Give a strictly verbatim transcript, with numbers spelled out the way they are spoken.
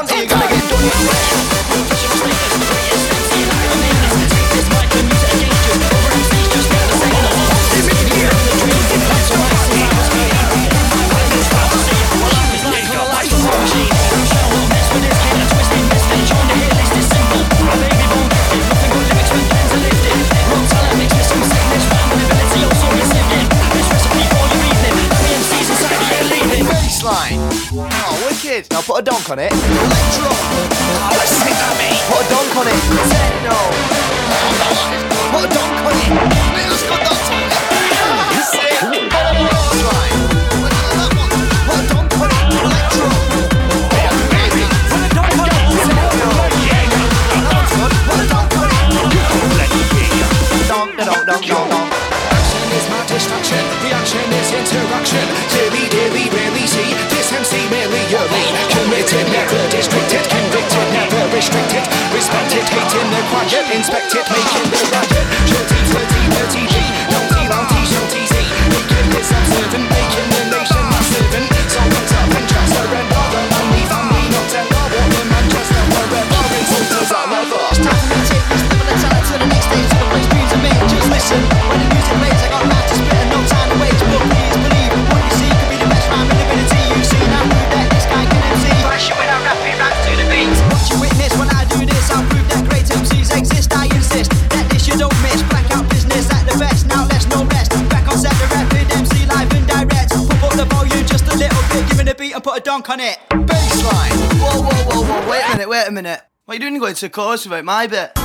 dance, so you're gonna get done in fresh. This mic and use it against you. Over M Cs just get the same. This is here. The dreams in life, so I see. My mind is fast to see. Well, life is like a life from machine. I'm sure we'll mess with this kid and twisting misfit. Join the hit list is simple. My baby born gifted. Nothing but lyrics when pens are lifted. Raw talent makes me some sickness. Rhyming ability also receiving. This recipe for your evening. The M Cs inside the air leaving. Baseline. Oh, wicked. Now put a donk on it. Electro. Oh, let's take that, mate. Put a donk on it. Techno. Put a donk on it. Mate, let's go donk on it. Sick. Baseline. Put a donk on it. Electro. Baby. Put a donk on it. Techno. Put a donk on it. Donk, donk, donk, donk, donk. Action is my distraction. Reaction is interaction. Dearly, dearly, rarely see this M C merely early. Committed, never distracted. Convicted, never restricted. Respected, hating the quiet. Inspected, making the riot. Shorty, flirty, dirty G. Naughty, naughty, shorty Z. Making this observant. Making the nation my servant. So what's up and just surrender. The lonely family, not ever. Walk in Manchester, wherever. Insulters are never. It's time for me to take this level of talent to the next stage. The place dreams are made, just listen. When the music plays, I got rhymes to spit and no time to wait. But please believe, what you see could be the best rhyming ability you've seen. I prove that this guy can M C. Flash you when I rap it, rhymes to the beat. What you witness when I do this, I'll prove that great M Cs exist. I insist that this you don't miss. Blackout business at the best, now let's no rest. Back on set, the rapid M C live and direct. Pump up the volume just a little bit, give it a beat and put a donk on it. Baseline. Whoa, whoa, whoa, whoa. Wait a minute, wait a minute. What are you doing going to the chorus without my bit?